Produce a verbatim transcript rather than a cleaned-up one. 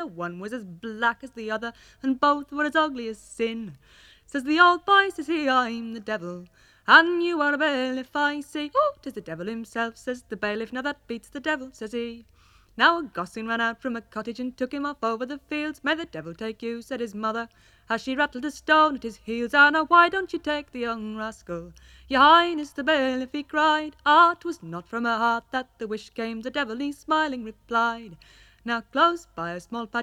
One was as black as the other, and both were as ugly as sin. Says the old boy, says he, I'm the devil, and you are a bailiff, I see. Oh, 'tis the devil himself, says the bailiff, now that beats the devil, says he. Now a gosling ran out from a cottage and took him off over the fields. May the devil take you, said his mother, as she rattled a stone at his heels. Ah, now why don't you take the young rascal? Your Highness the bailiff, he cried. Ah, 'twas not from her heart that the wish came, the devil he smiling replied. Now close by a small patch